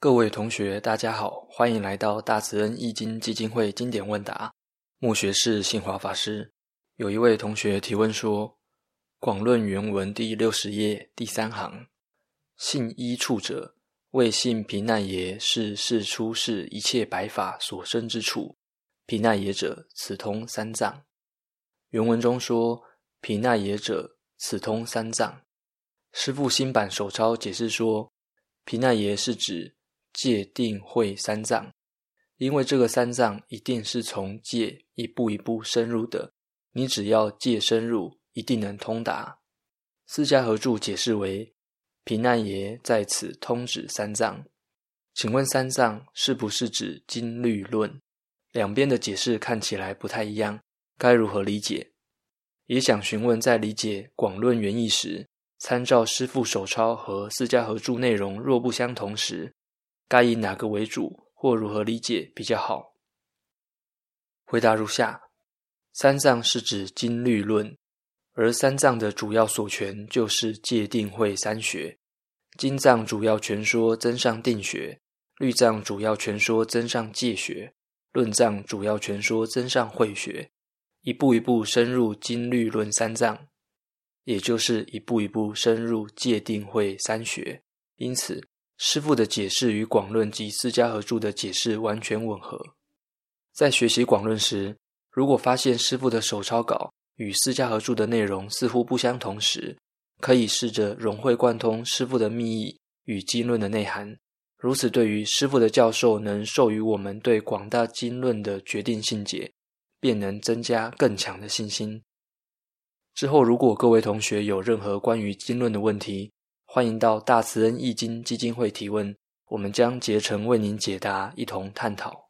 各位同学大家好，欢迎来到大慈恩义经基金会经典问答，牧学士信华法师。有一位同学提问说，广论原文第60页第3行，信依处者，谓信毗奈耶是世出世一切百法所生之处，毗奈耶者，此通三藏。原文中说，毗奈耶者，此通三藏。师父新版手抄解释说，毗奈耶是指戒定慧三藏，因为这个三藏一定是从戒一步一步深入的，你只要戒深入，一定能通达。释迦合著解释为，毗奈耶在此通指三藏。请问三藏是不是指经律论？两边的解释看起来不太一样，该如何理解？也想询问在理解广论原意时，参照师父手抄和释迦合著内容若不相同时，该以哪个为主，或如何理解比较好？回答如下：三藏是指经律论，而三藏的主要所权就是戒定慧三学。经藏主要全说增上定学，律藏主要全说增上戒学，论藏主要全说增上慧学，一步一步深入经律论三藏，也就是一步一步深入戒定慧三学。因此师父的解释与广论及释迦合著的解释完全吻合。在学习广论时，如果发现师父的手抄稿与释迦合著的内容似乎不相同时，可以试着融会贯通师父的密意与经论的内涵，如此对于师父的教授能授予我们对广大经论的决定信解，便能增加更强的信心。之后如果各位同学有任何关于经论的问题，欢迎到大慈恩义经基金会提问，我们将竭诚为您解答，一同探讨。